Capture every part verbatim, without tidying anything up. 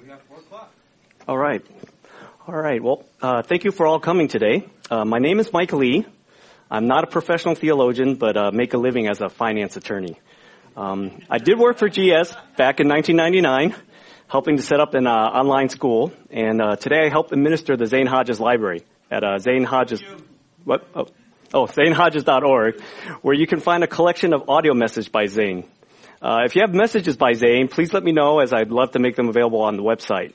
we got four o'clock. All right. All right. Well, uh, thank you for all coming today. Uh, my name is Mike Lee. I'm not a professional theologian, but uh, make a living as a finance attorney. Um, I did work for G S back in nineteen ninety-nine, helping to set up an uh, online school. And uh, today I help administer the Zane Hodges Library at uh, Zane Hodges. What? Oh, oh zane hodges dot org, where you can find a collection of audio messages by Zane. Uh, if you have messages by Zane, please let me know, as I'd love to make them available on the website.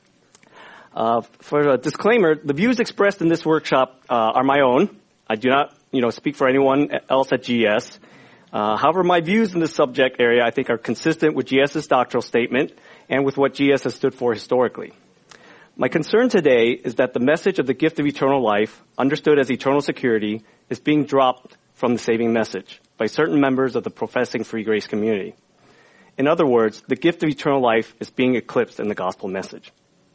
Uh, for a disclaimer, the views expressed in this workshop uh, are my own. I do not, you know, speak for anyone else at G S. Uh, however, my views in this subject area, I think, are consistent with GS's doctrinal statement and with what G S has stood for historically. My concern today is that the message of the gift of eternal life, understood as eternal security, is being dropped from the saving message by certain members of the professing free grace community. In other words, the gift of eternal life is being eclipsed in the gospel message.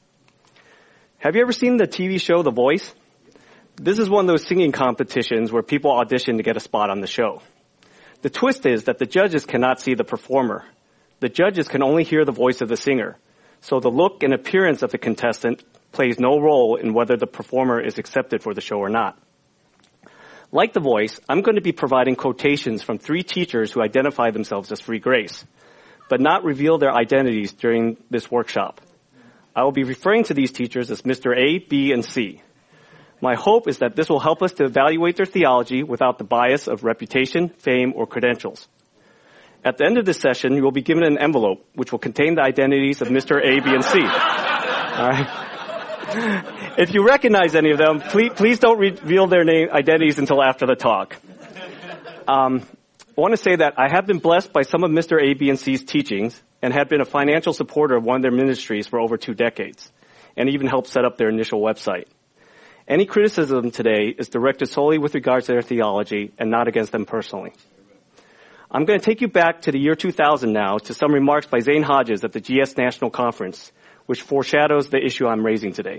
Have you ever seen the T V show The Voice? This is one of those singing competitions where people audition to get a spot on the show. The twist is that the judges cannot see the performer. The judges can only hear the voice of the singer. So the look and appearance of the contestant plays no role in whether the performer is accepted for the show or not. Like The Voice, I'm going to be providing quotations from three teachers who identify themselves as free grace, but not reveal their identities during this workshop. I will be referring to these teachers as Mister A, B, and C. My hope is that this will help us to evaluate their theology without the bias of reputation, fame, or credentials. At the end of this session, you will be given an envelope which will contain the identities of Mister A, B, and C. All right. If you recognize any of them, please, please don't reveal their name identities until after the talk. Um, I want to say that I have been blessed by some of Mister A, B, and C's teachings and have been a financial supporter of one of their ministries for over two decades, and even helped set up their initial website. Any criticism today is directed solely with regards to their theology and not against them personally. I'm going to take you back to the year two thousand now to some remarks by Zane Hodges at the G S National Conference, which foreshadows the issue I'm raising today.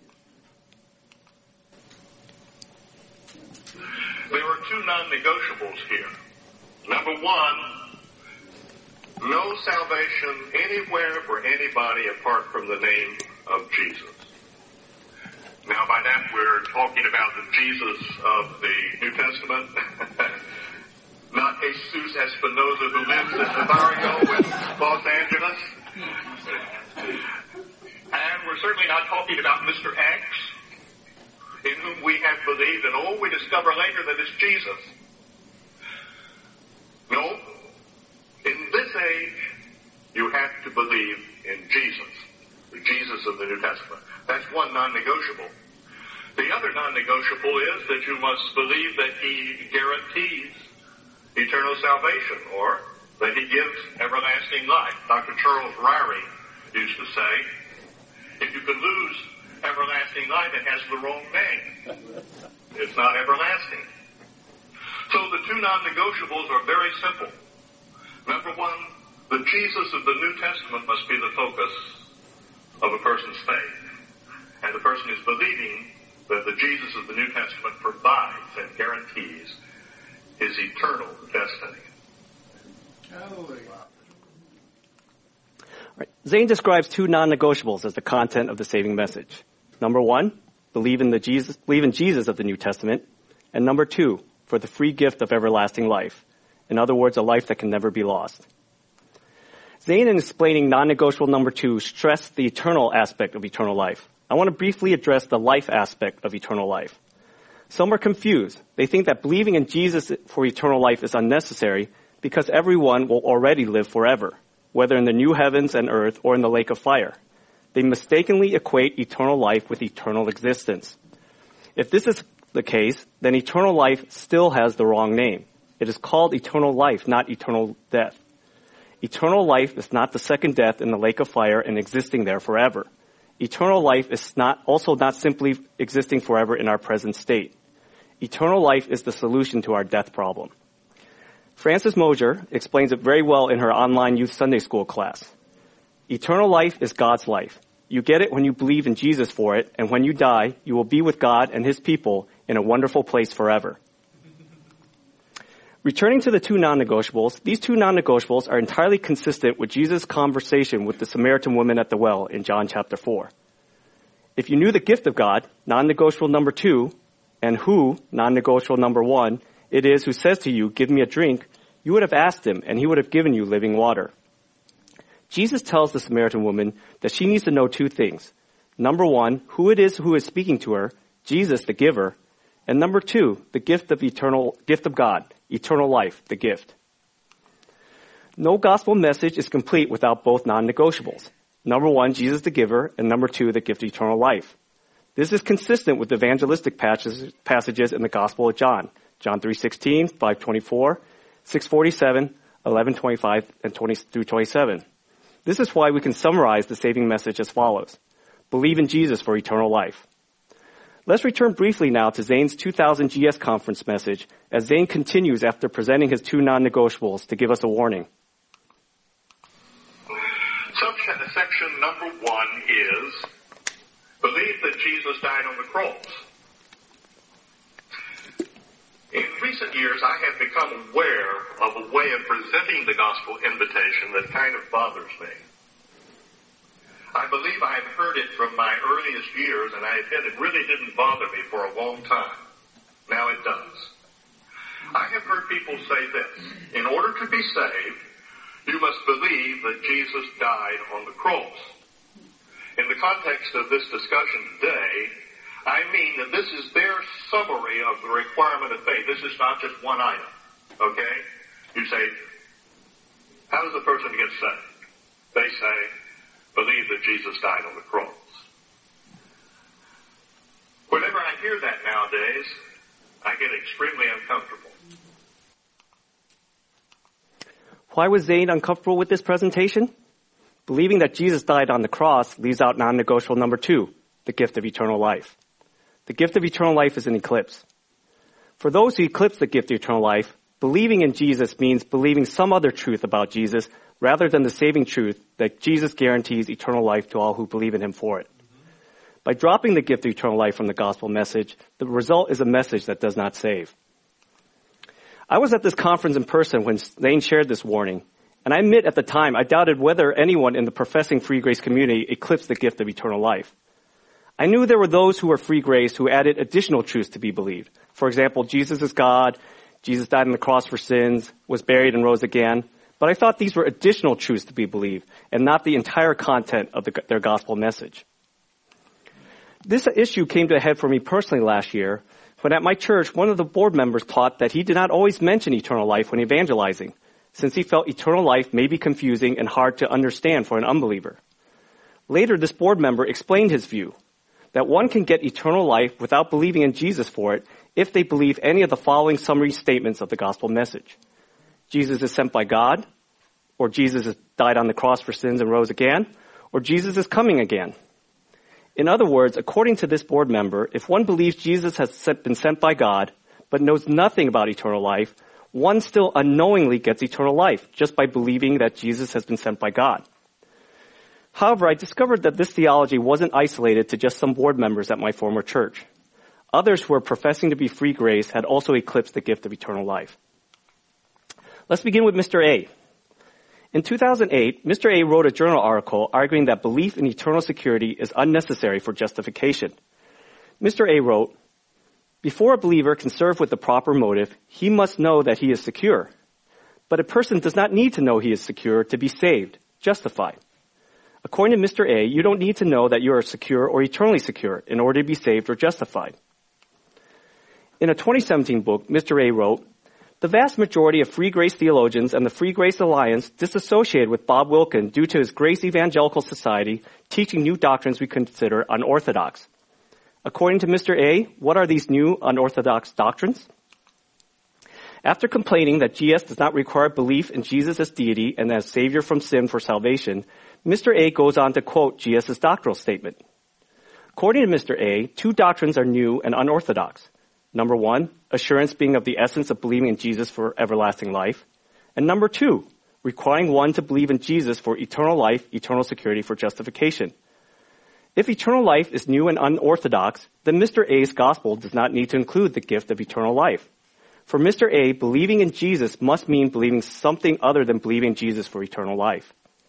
There are two non-negotiables here. Number one, no salvation anywhere for anybody apart from the name of Jesus. Now, by that, we're talking about the Jesus of the New Testament, not Jesus Espinosa who lives in the barrio in Los Angeles. And we're certainly not talking about Mister X, in whom we have believed, and oh, we discover later that it's Jesus. No. In this age, you have to believe in Jesus, the Jesus of the New Testament. That's one non-negotiable. The other non-negotiable is that you must believe that he guarantees eternal salvation, or that he gives everlasting life. Doctor Charles Ryrie used to say, if you can lose everlasting life, it has the wrong name. It's not everlasting. So the two non-negotiables are very simple. Number one, the Jesus of the New Testament must be the focus of a person's faith. And the person is believing that the Jesus of the New Testament provides and guarantees his eternal destiny. Hallelujah. Right. Zane describes two non-negotiables as the content of the saving message. Number one, believe in the Jesus, believe in Jesus of the New Testament. And number two, for the free gift of everlasting life. In other words, a life that can never be lost. Zane, in explaining non-negotiable number two, stressed the eternal aspect of eternal life. I want to briefly address the life aspect of eternal life. Some are confused. They think that believing in Jesus for eternal life is unnecessary because everyone will already live forever, whether in the new heavens and earth or in the lake of fire. They mistakenly equate eternal life with eternal existence. If this is the case, then eternal life still has the wrong name. It is called eternal life, not eternal death. Eternal life is not the second death in the lake of fire and existing there forever. Eternal life is not also not simply existing forever in our present state. Eternal life is the solution to our death problem. Frances Mosier explains it very well in her online youth Sunday school class. Eternal life is God's life. You get it when you believe in Jesus for it, and when you die, you will be with God and his people in a wonderful place forever. Returning to the two non-negotiables, these two non-negotiables are entirely consistent with Jesus' conversation with the Samaritan woman at the well in John chapter four. If you knew the gift of God, non-negotiable number two, and who, non-negotiable number one, it is who says to you, give me a drink, you would have asked him, and he would have given you living water. Jesus tells the Samaritan woman that she needs to know two things. Number one, who it is who is speaking to her, Jesus, the giver, and number two, the gift of eternal, gift of God, eternal life, the gift. No gospel message is complete without both non-negotiables. Number one, Jesus the giver, and number two, the gift of eternal life. This is consistent with evangelistic passages in the Gospel of John. John three sixteen, five twenty-four, six forty-seven, eleven twenty-five, and twenty through twenty-seven. This is why we can summarize the saving message as follows. Believe in Jesus for eternal life. Let's return briefly now to Zane's two thousand G S conference message as Zane continues after presenting his two non-negotiables to give us a warning. Section number one is believe that Jesus died on the cross. In recent years, I have become aware of a way of presenting the gospel invitation that kind of bothers me. I believe I've heard it from my earliest years, and I admit it really didn't bother me for a long time. Now it does. I have heard people say this: in order to be saved, you must believe that Jesus died on the cross. In the context of this discussion today, I mean that this is their summary of the requirement of faith. This is not just one item, okay? You say, how does a person get saved? They say, believe that Jesus died on the cross. Whenever I hear that nowadays, I get extremely uncomfortable. Why was Zane uncomfortable with this presentation? Believing that Jesus died on the cross leaves out non-negotiable number two, the gift of eternal life. The gift of eternal life is an eclipse. For those who eclipse the gift of eternal life, believing in Jesus means believing some other truth about Jesus rather than the saving truth that Jesus guarantees eternal life to all who believe in him for it. By dropping the gift of eternal life from the gospel message, the result is a message that does not save. I was at this conference in person when Zane shared this warning, and I admit at the time I doubted whether anyone in the professing free grace community eclipsed the gift of eternal life. I knew there were those who were free grace who added additional truths to be believed. For example, Jesus is God, Jesus died on the cross for sins, was buried and rose again. But I thought these were additional truths to be believed and not the entire content of the, their gospel message. This issue came to a head for me personally last year when at my church, one of the board members taught that he did not always mention eternal life when evangelizing, since he felt eternal life may be confusing and hard to understand for an unbeliever. Later, this board member explained his view, that one can get eternal life without believing in Jesus for it if they believe any of the following summary statements of the gospel message. Jesus is sent by God, or Jesus has died on the cross for sins and rose again, or Jesus is coming again. In other words, according to this board member, if one believes Jesus has been sent by God, but knows nothing about eternal life, one still unknowingly gets eternal life just by believing that Jesus has been sent by God. However, I discovered that this theology wasn't isolated to just some board members at my former church. Others who were professing to be free grace had also eclipsed the gift of eternal life. Let's begin with Mister A. In two thousand eight, Mister A wrote a journal article arguing that belief in eternal security is unnecessary for justification. Mister A wrote, "Before a believer can serve with the proper motive, he must know that he is secure. But a person does not need to know he is secure to be saved, justified. According to Mister A, you don't need to know that you are secure or eternally secure in order to be saved or justified." In a twenty seventeen book, Mister A wrote, "The vast majority of Free Grace theologians and the Free Grace Alliance disassociated with Bob Wilkin due to his Grace Evangelical Society teaching new doctrines we consider unorthodox. According to Mister A, what are these new unorthodox doctrines?" After complaining that G S does not require belief in Jesus as deity and as Savior from sin for salvation, Mister A goes on to quote G.S.'s doctrinal statement. According to Mister A, two doctrines are new and unorthodox. Number one, assurance being of the essence of believing in Jesus for everlasting life. And number two, requiring one to believe in Jesus for eternal life, eternal security for justification. If eternal life is new and unorthodox, then Mister A's gospel does not need to include the gift of eternal life. For Mister A, believing in Jesus must mean believing something other than believing in Jesus for eternal life.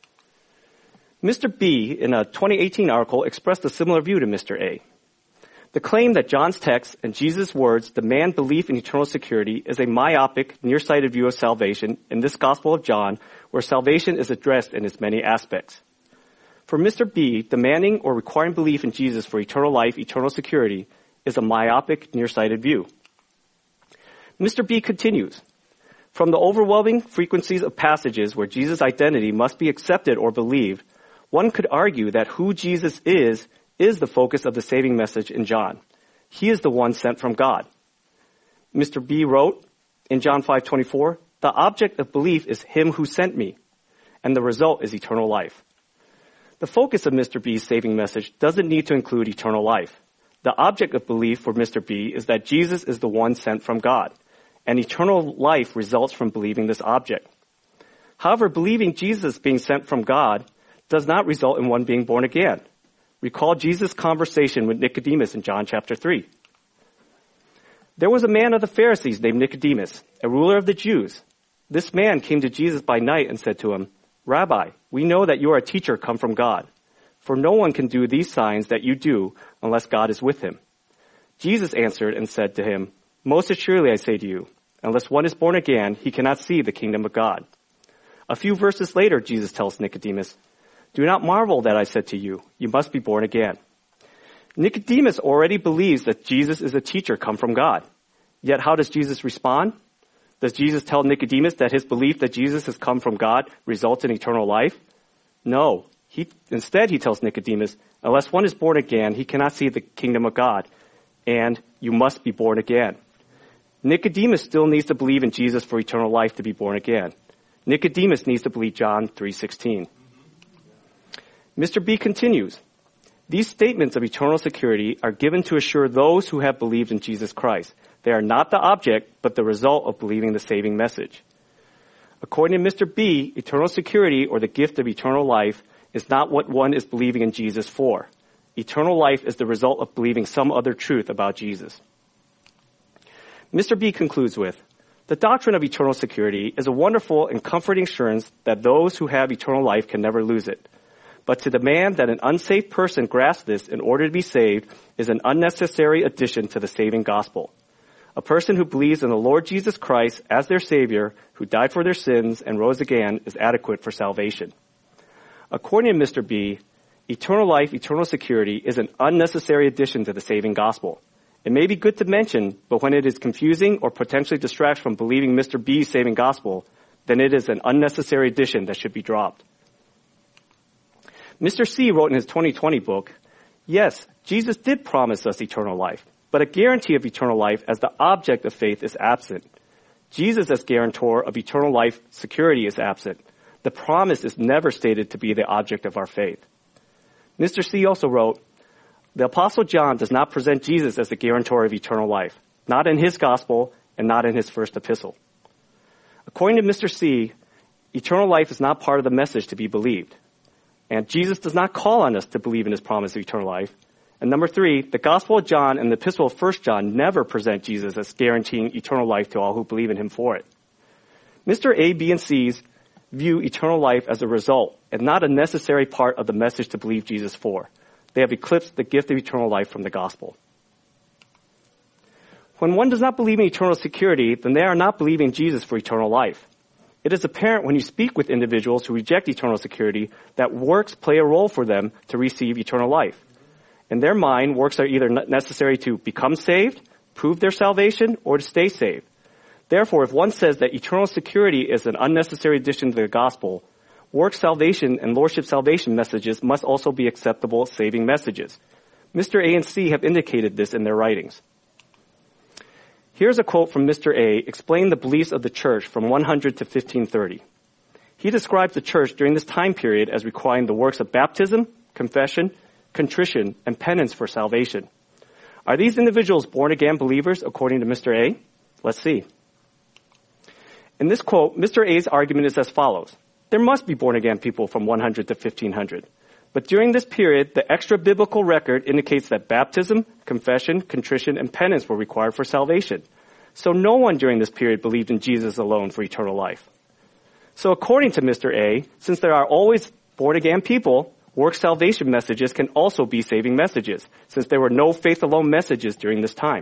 Mister B, in a twenty eighteen article, expressed a similar view to Mister A. The claim that John's text and Jesus' words demand belief in eternal security is a myopic, nearsighted view of salvation in this Gospel of John, where salvation is addressed in its many aspects. For Mister B, demanding or requiring belief in Jesus for eternal life, eternal security, is a myopic, nearsighted view. Mister B continues, from the overwhelming frequencies of passages where Jesus' identity must be accepted or believed, one could argue that who Jesus is is the focus of the saving message in John. He is the one sent from God. Mister B wrote in John five twenty-four, the object of belief is him who sent me, and the result is eternal life. The focus of Mister B's saving message doesn't need to include eternal life. The object of belief for Mister B is that Jesus is the one sent from God, and eternal life results from believing this object. However, believing Jesus being sent from God does not result in one being born again. Recall Jesus' conversation with Nicodemus in John chapter three. There was a man of the Pharisees named Nicodemus, a ruler of the Jews. This man came to Jesus by night and said to him, Rabbi, we know that you are a teacher come from God, for no one can do these signs that you do unless God is with him. Jesus answered and said to him, most assuredly I say to you, unless one is born again, he cannot see the kingdom of God. A few verses later, Jesus tells Nicodemus, do not marvel that I said to you, you must be born again. Nicodemus already believes that Jesus is a teacher come from God. Yet how does Jesus respond? Does Jesus tell Nicodemus that his belief that Jesus has come from God results in eternal life? No. He, instead, he tells Nicodemus, unless one is born again, he cannot see the kingdom of God, and you must be born again. Nicodemus still needs to believe in Jesus for eternal life to be born again. Nicodemus needs to believe John three sixteen. Mister B continues, these statements of eternal security are given to assure those who have believed in Jesus Christ. They are not the object, but the result of believing the saving message. According to Mister B, eternal security or the gift of eternal life is not what one is believing in Jesus for. Eternal life is the result of believing some other truth about Jesus. Mister B concludes with, the doctrine of eternal security is a wonderful and comforting assurance that those who have eternal life can never lose it. But to demand that an unsaved person grasp this in order to be saved is an unnecessary addition to the saving gospel. A person who believes in the Lord Jesus Christ as their Savior, who died for their sins and rose again, is adequate for salvation. According to Mister B, eternal life, eternal security is an unnecessary addition to the saving gospel. It may be good to mention, but when it is confusing or potentially distracts from believing Mister B's saving gospel, then it is an unnecessary addition that should be dropped. Mister C wrote in his twenty twenty book, yes, Jesus did promise us eternal life, but a guarantee of eternal life as the object of faith is absent. Jesus as guarantor of eternal life security is absent. The promise is never stated to be the object of our faith. Mister C also wrote, the Apostle John does not present Jesus as the guarantor of eternal life, not in his gospel and not in his first epistle. According to Mister C, eternal life is not part of the message to be believed. And Jesus does not call on us to believe in his promise of eternal life. And number three, the Gospel of John and the Epistle of First John never present Jesus as guaranteeing eternal life to all who believe in him for it. Mister A, B, and C's view eternal life as a result and not a necessary part of the message to believe Jesus for. They have eclipsed the gift of eternal life from the gospel. When one does not believe in eternal security, then they are not believing Jesus for eternal life. It is apparent when you speak with individuals who reject eternal security that works play a role for them to receive eternal life. In their mind, works are either necessary to become saved, prove their salvation, or to stay saved. Therefore, if one says that eternal security is an unnecessary addition to the gospel, work salvation and lordship salvation messages must also be acceptable saving messages. Mister A and C have indicated this in their writings. Here's a quote from Mister A explaining the beliefs of the church from one hundred to fifteen thirty. He describes the church during this time period as requiring the works of baptism, confession, contrition, and penance for salvation. Are these individuals born-again believers according to Mister A? Let's see. In this quote, Mister A's argument is as follows. There must be born-again people from one hundred to fifteen hundred. But during this period, the extra-biblical record indicates that baptism, confession, contrition, and penance were required for salvation. So no one during this period believed in Jesus alone for eternal life. So according to Mister A, since there are always born-again people, works salvation messages can also be saving messages, since there were no faith alone messages during this time.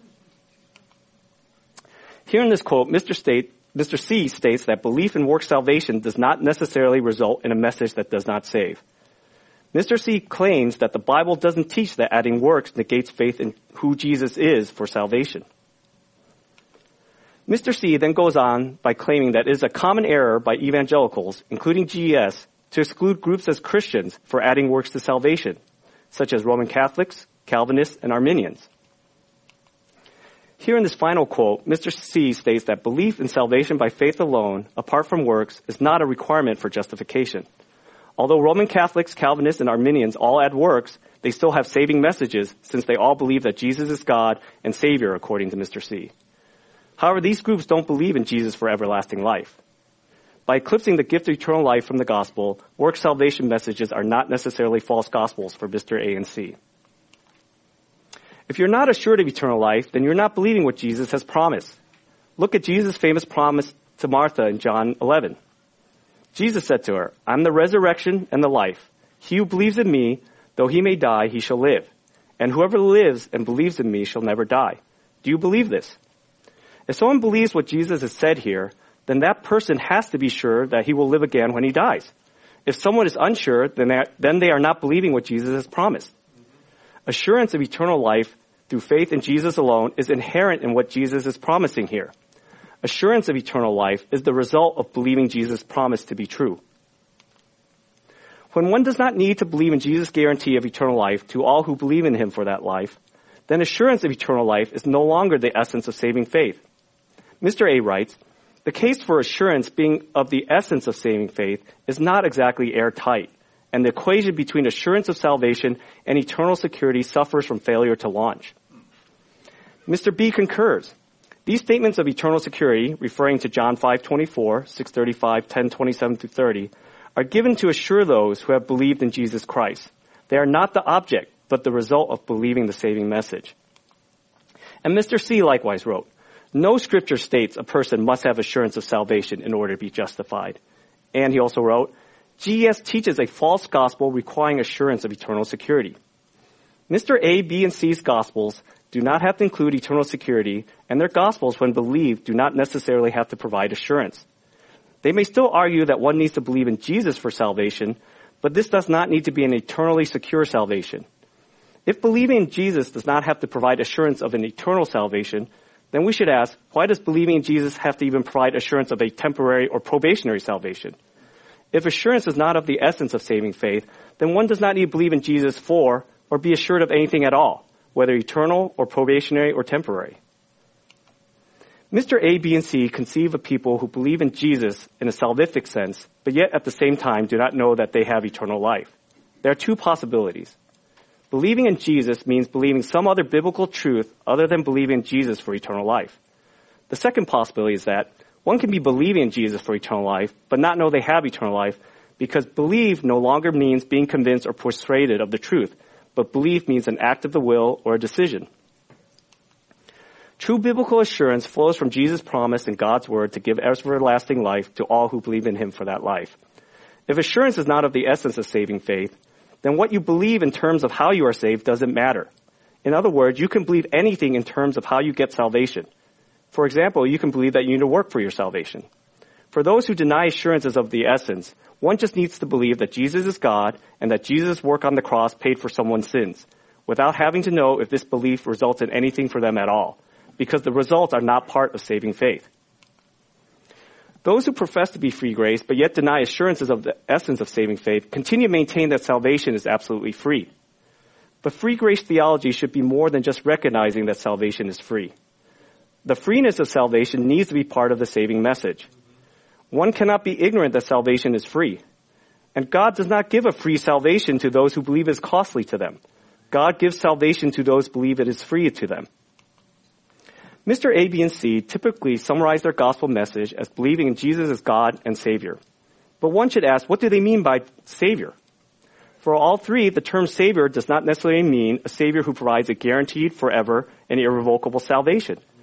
Here in this quote, Mister State, Mister C states that belief in works salvation does not necessarily result in a message that does not save. Mister C claims that the Bible doesn't teach that adding works negates faith in who Jesus is for salvation. Mister C then goes on by claiming that it is a common error by evangelicals, including G E S, to exclude groups as Christians for adding works to salvation, such as Roman Catholics, Calvinists, and Arminians. Here in this final quote, Mister C states that belief in salvation by faith alone, apart from works, is not a requirement for justification. Although Roman Catholics, Calvinists, and Arminians all add works, they still have saving messages since they all believe that Jesus is God and Savior, according to Mister C. However, these groups don't believe in Jesus for everlasting life. By eclipsing the gift of eternal life from the gospel, work salvation messages are not necessarily false gospels for Mister A and C. If you're not assured of eternal life, then you're not believing what Jesus has promised. Look at Jesus' famous promise to Martha in John eleven. Jesus said to her, "I'm the resurrection and the life. He who believes in me, though he may die, he shall live. And whoever lives and believes in me shall never die." Do you believe this? If someone believes what Jesus has said here, then that person has to be sure that he will live again when he dies. If someone is unsure, then they, then they are not believing what Jesus has promised. Assurance of eternal life through faith in Jesus alone is inherent in what Jesus is promising here. Assurance of eternal life is the result of believing Jesus' promise to be true. When one does not need to believe in Jesus' guarantee of eternal life to all who believe in him for that life, then assurance of eternal life is no longer the essence of saving faith. Mister A writes, "The case for assurance being of the essence of saving faith is not exactly airtight, and the equation between assurance of salvation and eternal security suffers from failure to launch." Mister B concurs. These statements of eternal security, referring to John five twenty-four, six thirty-five, ten twenty-seven through thirty, are given to assure those who have believed in Jesus Christ. They are not the object, but the result of believing the saving message. And Mister C likewise wrote, "No scripture states a person must have assurance of salvation in order to be justified." And he also wrote, "G E S teaches a false gospel requiring assurance of eternal security." Mister A, B, and C's gospels do not have to include eternal security, and their gospels, when believed, do not necessarily have to provide assurance. They may still argue that one needs to believe in Jesus for salvation, but this does not need to be an eternally secure salvation. If believing in Jesus does not have to provide assurance of an eternal salvation, then we should ask, why does believing in Jesus have to even provide assurance of a temporary or probationary salvation? If assurance is not of the essence of saving faith, then one does not need to believe in Jesus for or be assured of anything at all, whether eternal or probationary or temporary. Mister A, B, and C conceive of people who believe in Jesus in a salvific sense, but yet at the same time do not know that they have eternal life. There are two possibilities. Believing in Jesus means believing some other biblical truth other than believing in Jesus for eternal life. The second possibility is that one can be believing in Jesus for eternal life, but not know they have eternal life, because believe no longer means being convinced or persuaded of the truth, but belief means an act of the will or a decision. True biblical assurance flows from Jesus' promise in God's word to give everlasting life to all who believe in him for that life. If assurance is not of the essence of saving faith, then what you believe in terms of how you are saved doesn't matter. In other words, you can believe anything in terms of how you get salvation. For example, you can believe that you need to work for your salvation. For those who deny assurance is of the essence, one just needs to believe that Jesus is God and that Jesus' work on the cross paid for someone's sins, without having to know if this belief results in anything for them at all, because the results are not part of saving faith. Those who profess to be free grace, but yet deny assurances of the essence of saving faith, continue to maintain that salvation is absolutely free. But free grace theology should be more than just recognizing that salvation is free. The freeness of salvation needs to be part of the saving message. One cannot be ignorant that salvation is free. And God does not give a free salvation to those who believe it is costly to them. God gives salvation to those who believe it is free to them. Mister A, B, and C typically summarize their gospel message as believing in Jesus as God and Savior. But one should ask, what do they mean by Savior? For all three, the term Savior does not necessarily mean a Savior who provides a guaranteed, forever, and irrevocable salvation.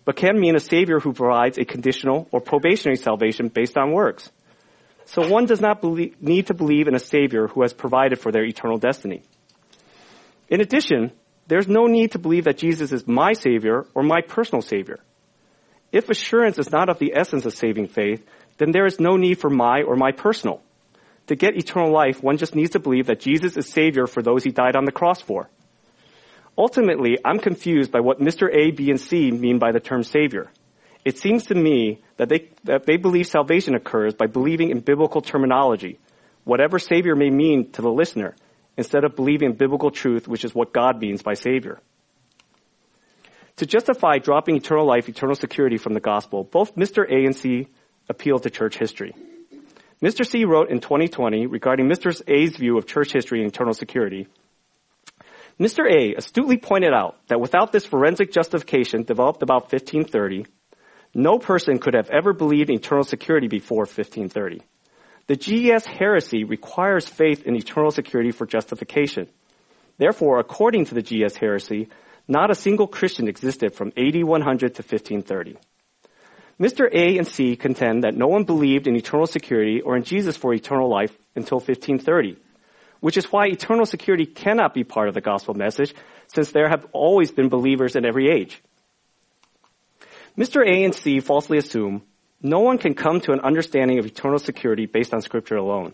but can mean a Savior who provides a conditional or probationary salvation based on works. So one does not believe, need to believe in a Savior who has provided for their eternal destiny. In addition, there's no need to believe that Jesus is my Savior or my personal Savior. If assurance is not of the essence of saving faith, then there is no need for my or my personal. To get eternal life, one just needs to believe that Jesus is Savior for those he died on the cross for. Ultimately, I'm confused by what Mister A, B, and C mean by the term Savior. It seems to me that they, that they believe salvation occurs by believing in biblical terminology, whatever Savior may mean to the listener, instead of believing in biblical truth, which is what God means by Savior. To justify dropping eternal life, eternal security from the gospel, both Mister A and C appeal to church history. Mister C wrote in twenty twenty regarding Mister A's view of church history and eternal security, Mister A astutely pointed out that without this forensic justification developed about fifteen thirty, no person could have ever believed in eternal security before fifteen thirty. The G E S heresy requires faith in eternal security for justification. Therefore, according to the G E S heresy, not a single Christian existed from A D one hundred to fifteen thirty. Mister A and C contend that no one believed in eternal security or in Jesus for eternal life until fifteen thirty, which is why eternal security cannot be part of the gospel message, since there have always been believers in every age. Mister A and C falsely assume no one can come to an understanding of eternal security based on Scripture alone.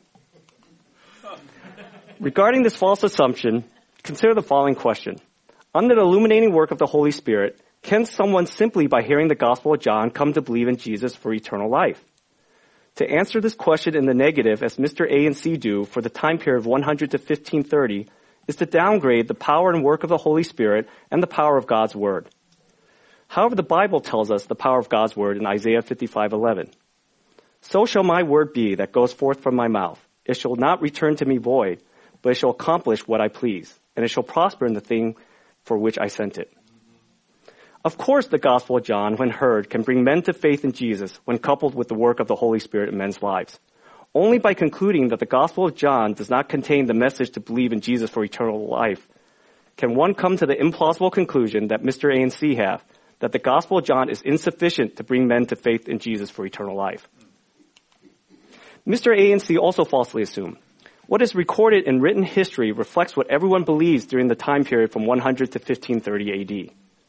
Regarding this false assumption, consider the following question. Under the illuminating work of the Holy Spirit, can someone simply by hearing the Gospel of John come to believe in Jesus for eternal life? To answer this question in the negative, as Mister A and C do for the time period of one hundred to fifteen thirty, is to downgrade the power and work of the Holy Spirit and the power of God's Word. However, the Bible tells us the power of God's Word in Isaiah fifty-five eleven. So shall my word be that goes forth from my mouth. It shall not return to me void, but it shall accomplish what I please, and it shall prosper in the thing for which I sent it. Of course, the Gospel of John, when heard, can bring men to faith in Jesus when coupled with the work of the Holy Spirit in men's lives. Only by concluding that the Gospel of John does not contain the message to believe in Jesus for eternal life can one come to the implausible conclusion that Mister A and C have, that the Gospel of John is insufficient to bring men to faith in Jesus for eternal life. Mister A and C also falsely assume what is recorded in written history reflects what everyone believes during the time period from one hundred to fifteen thirty A D.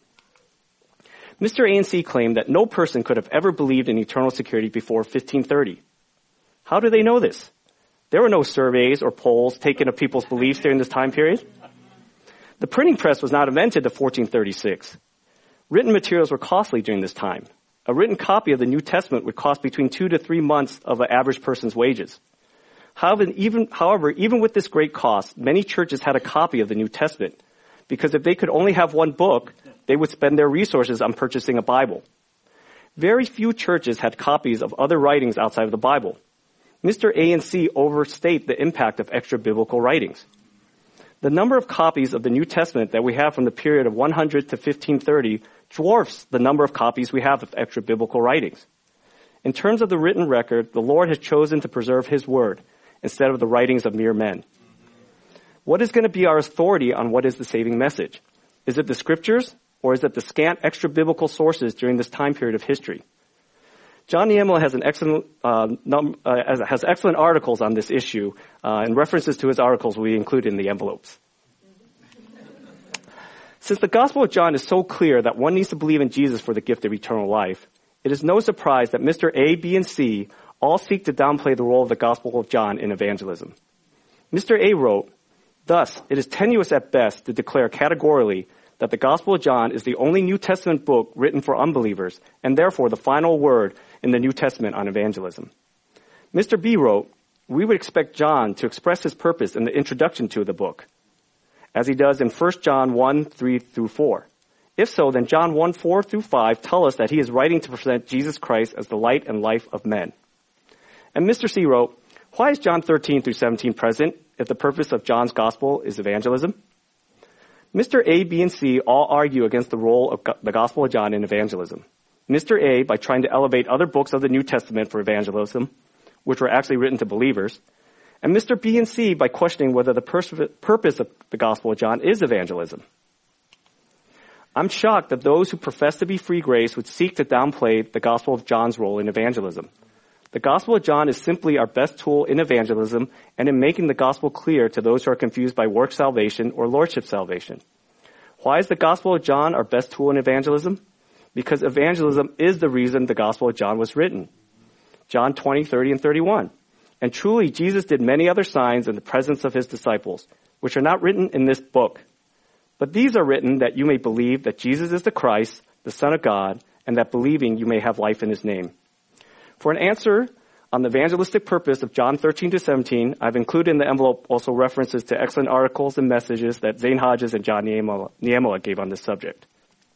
Mister A and C claim that no person could have ever believed in eternal security before fifteen thirty. How do they know this? There were no surveys or polls taken of people's beliefs during this time period. The printing press was not invented until fourteen thirty-six. Written materials were costly during this time. A written copy of the New Testament would cost between two to three months of an average person's wages. However, even, however, even with this great cost, many churches had a copy of the New Testament, because if they could only have one book, they would spend their resources on purchasing a Bible. Very few churches had copies of other writings outside of the Bible. Mister A and C overstate the impact of extra biblical writings. The number of copies of the New Testament that we have from the period of one hundred to fifteen thirty dwarfs the number of copies we have of extra biblical writings. In terms of the written record, the Lord has chosen to preserve His Word instead of the writings of mere men. What is going to be our authority on what is the saving message? Is it the Scriptures, or is it the scant extra biblical sources during this time period of history? John Niemela has an excellent uh, num- uh, has excellent articles on this issue, uh, and references to his articles will be included in the envelopes. Since the Gospel of John is so clear that one needs to believe in Jesus for the gift of eternal life, it is no surprise that Mister A, B, and C all seek to downplay the role of the Gospel of John in evangelism. Mister A wrote, "Thus, it is tenuous at best to declare categorically that the Gospel of John is the only New Testament book written for unbelievers, and therefore the final word in the New Testament on evangelism." Mister B wrote, "We would expect John to express his purpose in the introduction to the book, as he does in First John one, three through four. If so, then John one, four through five tell us that he is writing to present Jesus Christ as the light and life of men." And Mister C wrote, "Why is John thirteen through seventeen present if the purpose of John's gospel is evangelism?" Mister A, B, and C all argue against the role of the Gospel of John in evangelism. Mister A, by trying to elevate other books of the New Testament for evangelism, which were actually written to believers, and Mister B and C by questioning whether the pers- purpose of the Gospel of John is evangelism. I'm shocked that those who profess to be free grace would seek to downplay the Gospel of John's role in evangelism. The Gospel of John is simply our best tool in evangelism and in making the gospel clear to those who are confused by work salvation or lordship salvation. Why is the Gospel of John our best tool in evangelism? Because evangelism is the reason the Gospel of John was written. John twenty, thirty, and thirty-one. And truly, Jesus did many other signs in the presence of his disciples, which are not written in this book. But these are written that you may believe that Jesus is the Christ, the Son of God, and that believing you may have life in his name. For an answer on the evangelistic purpose of John thirteen to seventeen, I've included in the envelope also references to excellent articles and messages that Zane Hodges and John Niemela gave on this subject.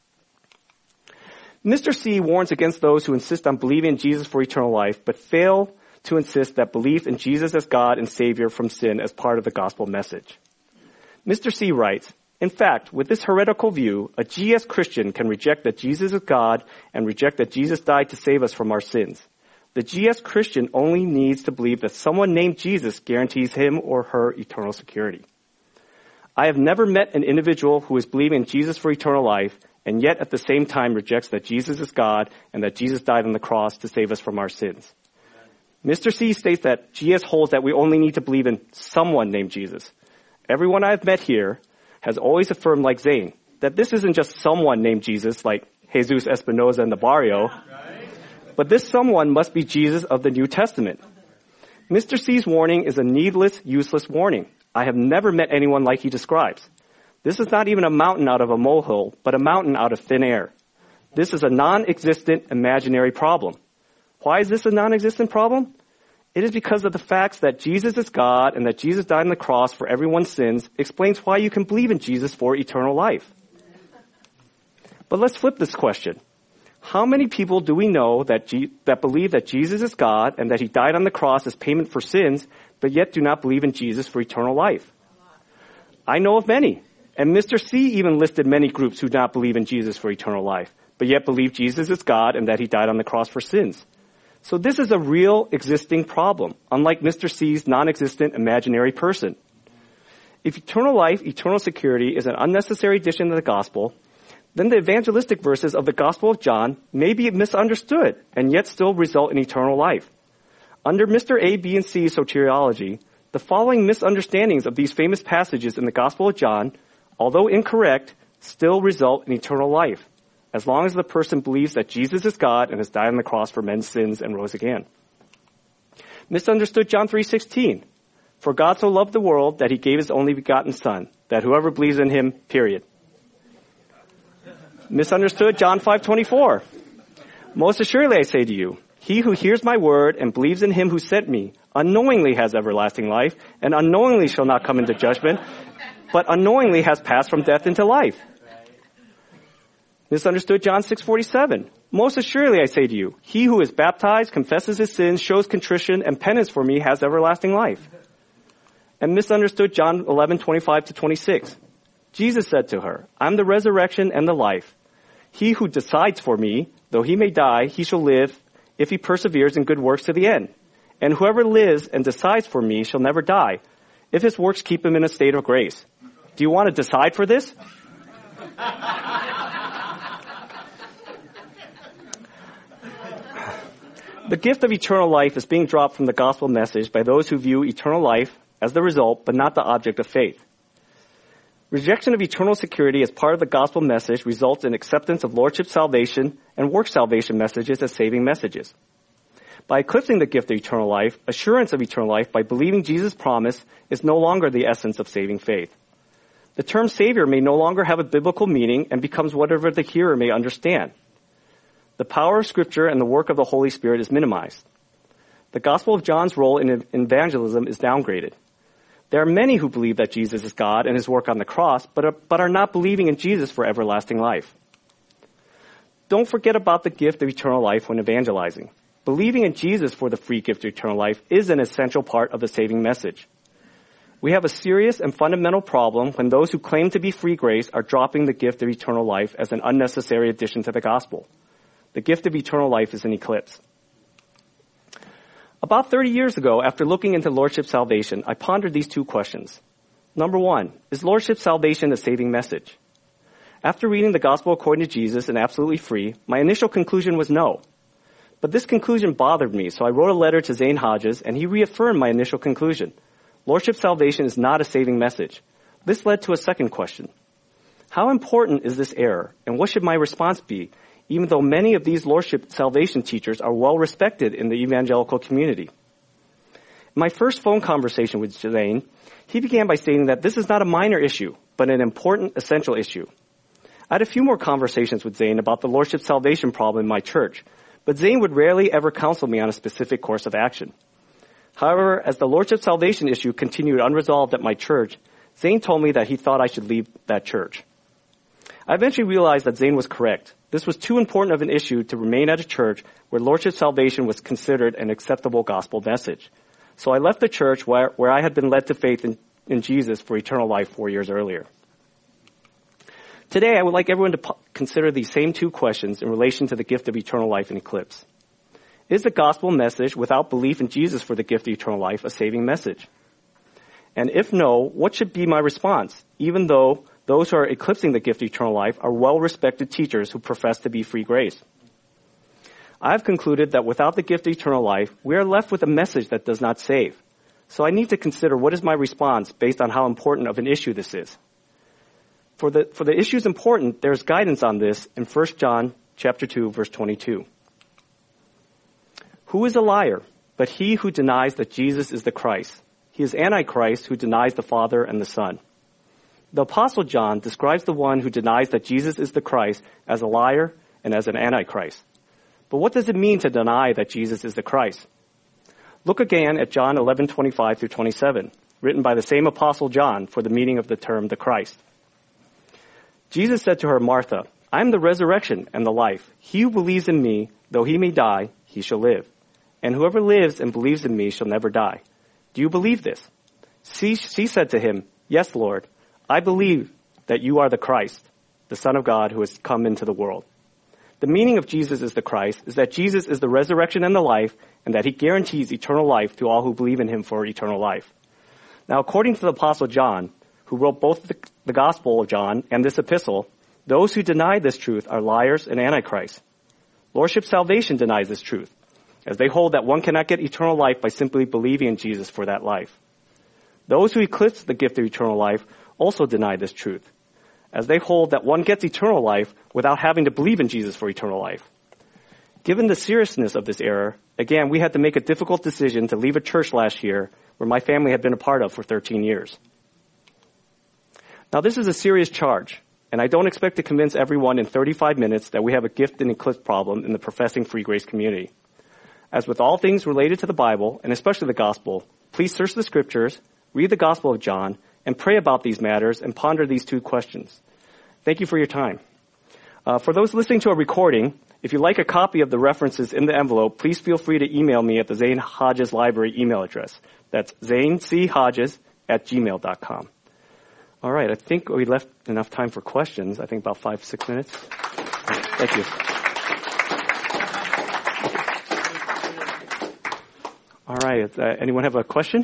Mister C warns against those who insist on believing in Jesus for eternal life, but fail to insist that belief in Jesus as God and Savior from sin as part of the gospel message. Mister C writes, in fact, with this heretical view, a G S Christian can reject that Jesus is God and reject that Jesus died to save us from our sins. The G S Christian only needs to believe that someone named Jesus guarantees him or her eternal security. I have never met an individual who is believing in Jesus for eternal life and yet at the same time rejects that Jesus is God and that Jesus died on the cross to save us from our sins. Mister C states that G S holds that we only need to believe in someone named Jesus. Everyone I've met here has always affirmed, like Zane, that this isn't just someone named Jesus like Jesus Espinosa in the barrio, but this someone must be Jesus of the New Testament. Mister C's warning is a needless, useless warning. I have never met anyone like he describes. This is not even a mountain out of a molehill, but a mountain out of thin air. This is a non-existent imaginary problem. Why is this a non-existent problem? It is because of the facts that Jesus is God and that Jesus died on the cross for everyone's sins explains why you can believe in Jesus for eternal life. But let's flip this question. How many people do we know that G- that believe that Jesus is God and that he died on the cross as payment for sins, but yet do not believe in Jesus for eternal life? I know of many. And Mister C even listed many groups who do not believe in Jesus for eternal life, but yet believe Jesus is God and that he died on the cross for sins. So this is a real existing problem, unlike Mister C's non-existent imaginary person. If eternal life, eternal security is an unnecessary addition to the gospel, then the evangelistic verses of the Gospel of John may be misunderstood and yet still result in eternal life. Under Mister A, B, and C soteriology, the following misunderstandings of these famous passages in the Gospel of John, although incorrect, still result in eternal life, as long as the person believes that Jesus is God and has died on the cross for men's sins and rose again. Misunderstood John three sixteen. For God so loved the world that he gave his only begotten Son, that whoever believes in him, period. Misunderstood John five twenty-four. Most assuredly I say to you, he who hears my word and believes in him who sent me unknowingly has everlasting life, and unknowingly shall not come into judgment, but unknowingly has passed from death into life. Misunderstood John six forty-seven. Most assuredly I say to you, he who is baptized, confesses his sins, shows contrition and penance for me has everlasting life. And misunderstood John eleven twenty-five to twenty-six. Jesus said to her, I'm the resurrection and the life. He who decides for me, though he may die, he shall live if he perseveres in good works to the end. And whoever lives and decides for me shall never die, if his works keep him in a state of grace. Do you want to decide for this? The gift of eternal life is being dropped from the gospel message by those who view eternal life as the result, but not the object of faith. Rejection of eternal security as part of the gospel message results in acceptance of lordship salvation and work salvation messages as saving messages. By eclipsing the gift of eternal life, assurance of eternal life by believing Jesus' promise is no longer the essence of saving faith. The term Savior may no longer have a biblical meaning and becomes whatever the hearer may understand. The power of Scripture and the work of the Holy Spirit is minimized. The Gospel of John's role in evangelism is downgraded. There are many who believe that Jesus is God and his work on the cross, but are, but are not believing in Jesus for everlasting life. Don't forget about the gift of eternal life when evangelizing. Believing in Jesus for the free gift of eternal life is an essential part of the saving message. We have a serious and fundamental problem when those who claim to be free grace are dropping the gift of eternal life as an unnecessary addition to the gospel. The gift of eternal life is an eclipse. About thirty years ago, after looking into lordship salvation, I pondered these two questions. Number one, is lordship salvation a saving message? After reading the gospel according to Jesus and absolutely free, my initial conclusion was no. But this conclusion bothered me, so I wrote a letter to Zane Hodges, and he reaffirmed my initial conclusion. Lordship salvation is not a saving message. This led to a second question. How important is this error, and what should my response be, even though many of these Lordship salvation teachers are well respected in the evangelical community? In my first phone conversation with Zane, he began by stating that this is not a minor issue, but an important, essential issue. I had a few more conversations with Zane about the Lordship salvation problem in my church, but Zane would rarely ever counsel me on a specific course of action. However, as the Lordship salvation issue continued unresolved at my church, Zane told me that he thought I should leave that church. I eventually realized that Zane was correct. This was too important of an issue to remain at a church where Lordship salvation was considered an acceptable gospel message. So I left the church where, where I had been led to faith in, in Jesus for eternal life four years earlier. Today, I would like everyone to po- consider these same two questions in relation to the gift of eternal life in Eclipse. Is the gospel message without belief in Jesus for the gift of eternal life a saving message? And if no, what should be my response, even though those who are eclipsing the gift of eternal life are well-respected teachers who profess to be free grace? I have concluded that without the gift of eternal life, we are left with a message that does not save. So I need to consider what is my response based on how important of an issue this is. For the, for the issues important, there's guidance on this in First John chapter two, verse twenty-two. Who is a liar but he who denies that Jesus is the Christ? He is Antichrist who denies the Father and the Son. The Apostle John describes the one who denies that Jesus is the Christ as a liar and as an Antichrist. But what does it mean to deny that Jesus is the Christ? Look again at John eleven twenty-five through twenty-seven, written by the same Apostle John for the meaning of the term the Christ. Jesus said to her, Martha, I am the resurrection and the life. He who believes in me, though he may die, he shall live. And whoever lives and believes in me shall never die. Do you believe this? She, she said to him, Yes, Lord, I believe that you are the Christ, the Son of God who has come into the world. The meaning of Jesus is the Christ is that Jesus is the resurrection and the life, and that he guarantees eternal life to all who believe in him for eternal life. Now, according to the Apostle John, who wrote both the, the Gospel of John and this epistle, those who deny this truth are liars and antichrists. Lordship salvation denies this truth, as they hold that one cannot get eternal life by simply believing in Jesus for that life. Those who eclipse the gift of eternal life also deny this truth, as they hold that one gets eternal life without having to believe in Jesus for eternal life. Given the seriousness of this error, again, we had to make a difficult decision to leave a church last year where my family had been a part of for thirteen years. Now, this is a serious charge, and I don't expect to convince everyone in thirty-five minutes that we have a gift and eclipse problem in the professing free grace community. As with all things related to the Bible, and especially the gospel, please search the scriptures, read the Gospel of John, and pray about these matters and ponder these two questions. Thank you for your time. Uh, for those listening to a recording, if you'd like a copy of the references in the envelope, please feel free to email me at the Zane Hodges Library email address. That's zanechhodges at gmail dot com. All right, I think we left enough time for questions. I think about five, six minutes. Thank you. All right, uh, anyone have a question?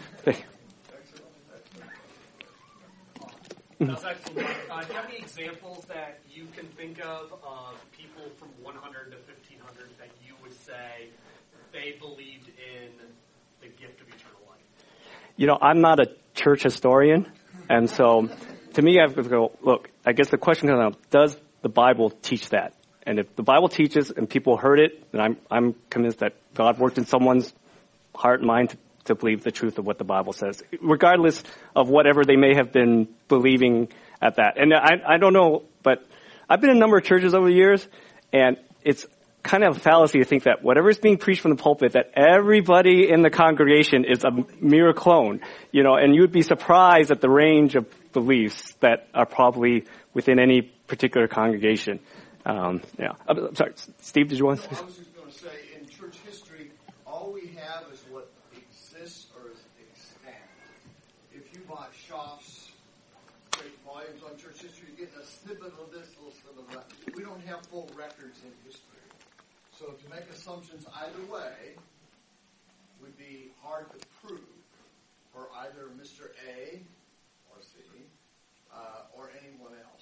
That's excellent. Uh, do you have any examples that you can think of of people from one hundred to fifteen hundred that you would say they believed in the gift of eternal life? You know, I'm not a church historian, and so to me, I have to go, look, I guess the question comes out, does the Bible teach that? And if the Bible teaches and people heard it, then I'm, I'm convinced that God worked in someone's heart and mind to, to believe the truth of what the Bible says, regardless of whatever they may have been believing at that. And I, I don't know, but I've been in a number of churches over the years, and it's kind of a fallacy to think that whatever is being preached from the pulpit, that everybody in the congregation is a mere clone, you know, and you would be surprised at the range of beliefs that are probably within any particular congregation. Um, yeah. I'm sorry, Steve, did you want to say? I was just going to say, in church history, all we have is what exists or is extant. If you bought Schaff's great volumes on church history, you're getting a snippet of this, a little snippet of that. We don't have full records in history. So to make assumptions either way would be hard to prove for either Mister A or C uh, or anyone else. So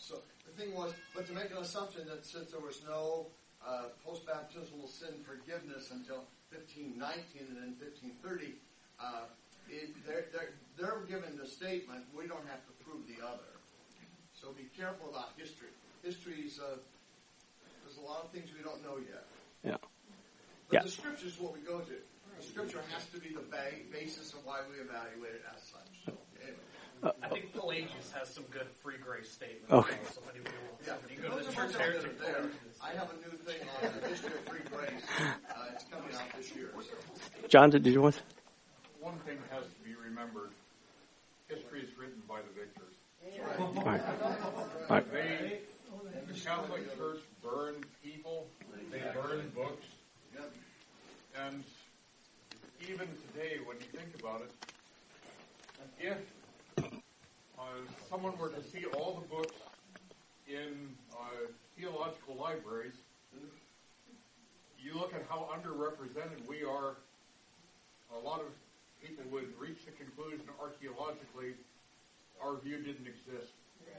the thing was, but to make an assumption that since there was no uh, post-baptismal sin forgiveness until fifteen nineteen and then fifteen thirty, uh, it, they're, they're, they're given the statement, we don't have to prove the other. So be careful about history. History's, uh, there's a lot of things we don't know yet. Yeah. But Yeah. the Scripture is what we go to. The Scripture has to be the ba- basis of why we evaluate it as such. So, anyway. I think Pelagius has some good free grace statements. Okay. So if anybody wants Yeah, somebody go to those the are church ones that heretic are there. Pelagius. I have a new thing on the history of free grace. Uh, it's coming out this year. So. John, did you want? One thing has to be remembered. History is written by the victors. All right. All right. They, the Catholic Church burned people. They burned books. Yep. And even today, when you think about it, if uh, someone were to see all the books in uh, theological libraries, you look at how underrepresented we are, a lot of people would reach the conclusion archaeologically our view didn't exist.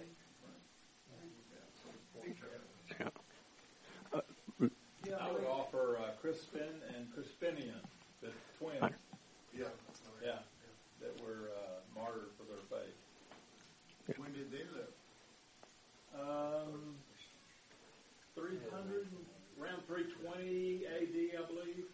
Yeah. I would offer uh, Crispin and Crispinian, the twins. Yeah. Yeah, that were uh, martyred for their faith. When did they live? Um, three hundred, around three twenty A D, I believe.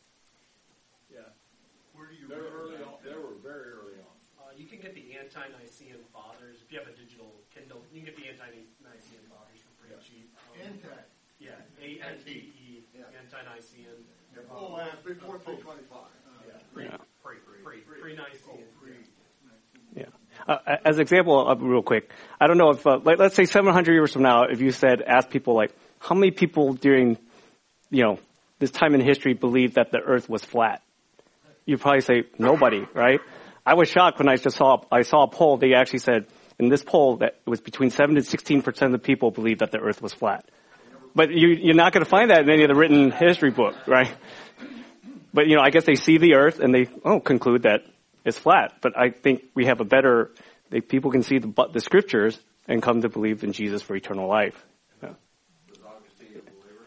Yeah. Where do you They were early on. They were very early on. Uh, you can get the Ante-Nicene Fathers. If you have a digital Kindle, you can get the Ante-Nicene Fathers for pretty Yeah. cheap. Um, Anti. Yeah, A N T E, Yeah. Ante-Nicene. Oh, uh, before three twenty-five. Yeah, Yeah. pre, pre, pre, pre-Nicene. Yeah. Uh, as an example, uh, real quick, I don't know if, uh, like, let's say seven hundred years from now, if you said, ask people, like, how many people during, you know, this time in history believed that the earth was flat? You'd probably say nobody, right? I was shocked when I just saw, I saw a poll, they actually said, in this poll, that it was between seven and sixteen percent of the people believed that the earth was flat. But you, you're not going to find that in any of the written history book, right? But, you know, I guess they see the earth and they, oh, conclude that it's flat. But I think we have a better, they, people can see the, the scriptures and come to believe in Jesus for eternal life. Yeah. Was Augustine a believer?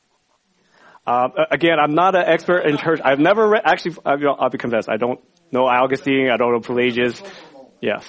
Uh, again, I'm not an expert in church. I've never read, actually, I'll be, I'll be confessed, I don't know Augustine, I don't know Pelagius. Yes.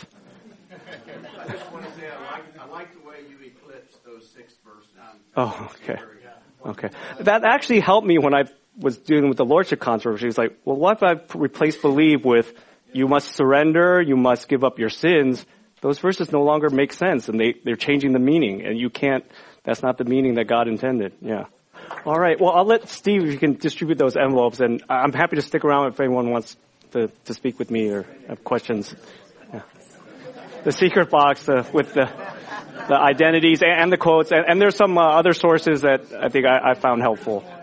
I just want to say I like, I like the way you eclipse those six verses. Oh, okay. Okay. That actually helped me when I was dealing with the lordship controversy. It's like, well, what if I replace believe with you must surrender, you must give up your sins? Those verses no longer make sense, and they, they're changing the meaning, and you can't, that's not the meaning that God intended. Yeah. All right. Well, I'll let Steve, if you can distribute those envelopes, and I'm happy to stick around if anyone wants to, to speak with me or have questions. Yeah. The secret box uh, with the the identities and, and the quotes, and, and there's some uh, other sources that I think I, I found helpful.